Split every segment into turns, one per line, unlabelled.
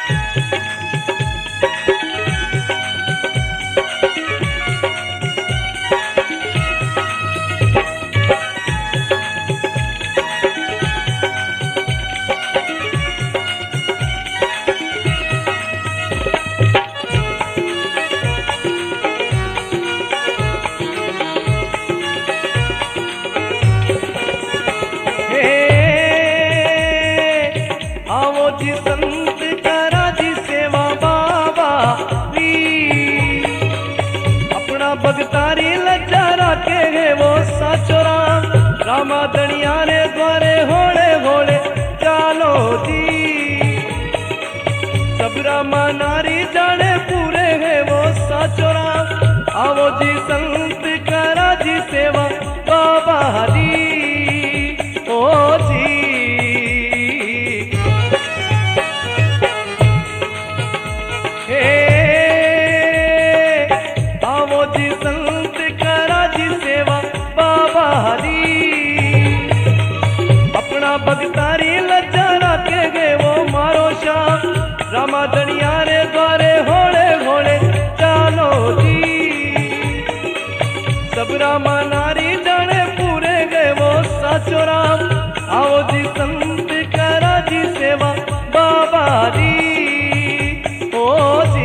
जी संत करा जी सेवा बाबा री, अपना भगतारी लज्जा रखे है वो साचो राम। रामा दनिया ने द्वारे होले होले चालो जी, सब रामा नारी जाने पूरे है वो साचो राम। आवो जी संत करा जी सेवा बाबा री, ओ जी भगतारी लज्जा रखे गए वो मारो शाम। रामा दनिया रे द्वारे होले होले चालो जी, सब रामा नारी जाने पूरे गए वो साचो राम। आओ जी संत करा जी सेवा बाबा री, ओ जी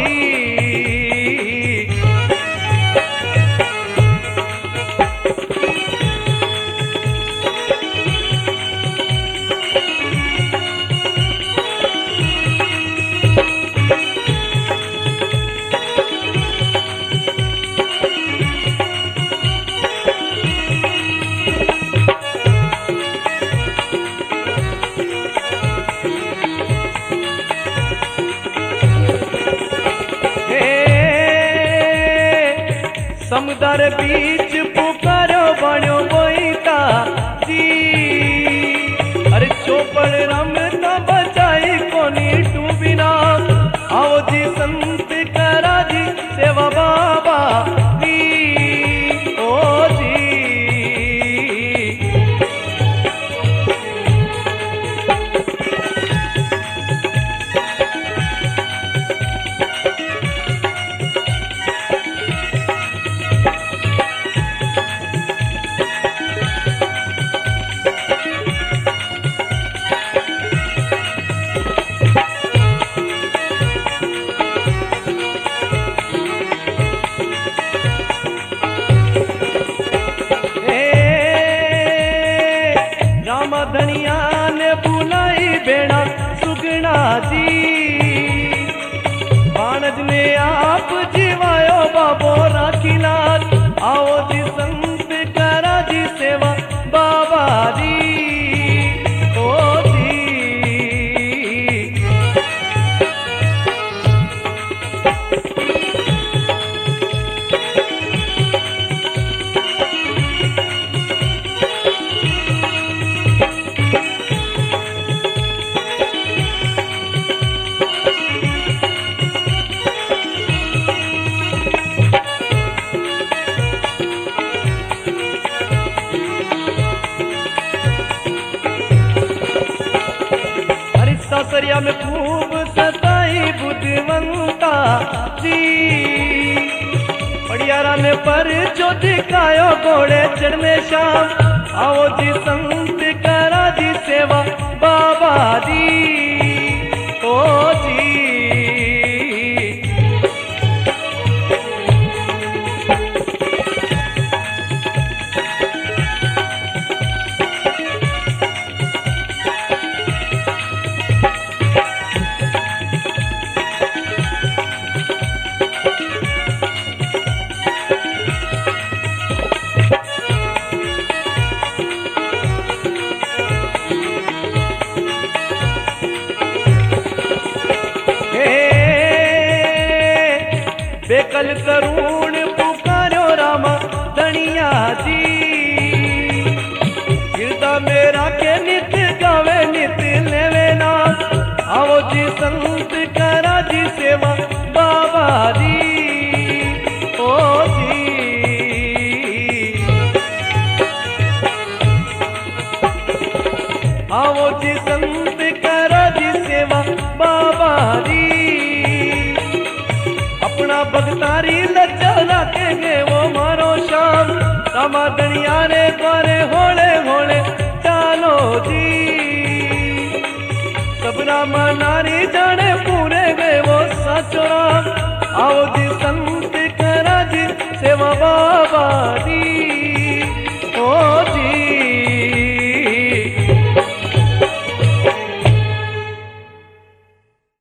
समुद्र बीच पुकारो बनो बोईता जी, अरे चौपड़ रमता बचाई कोनी डूबी ना। आओ जी संत करा जी सेवा बाबा री, ओ जी धनिया ने बुलाई बेड़ा सुगना जी, बाणज ने आप जीवायो बाबो राखीनाथ। आओ जी संत करा जी सेवा बाबा री, ओ जी सासरिया में खूब सताई बुद्धिवंता जी, पड़ियारा में पर जो दिखायो घोड़े चढ़ने शाम। आओ जी संत करा जी सेवा बाबा री, ओ जी बेकल करुण पुकारो रामा दनिया जी, हृदय मेरा के नित गावे नित लेवे नाम। आओ जी संत करा जी सेवा बाबा री, ओ जी आओ जी संत करा जी सेवा बाबा री। रामा दनिया रे द्वारे होले होले चालो जी। सब रामा नारी जाने पूरे गए वो साचो राम। आओ जी संत करा जी सेवा बाबा दी।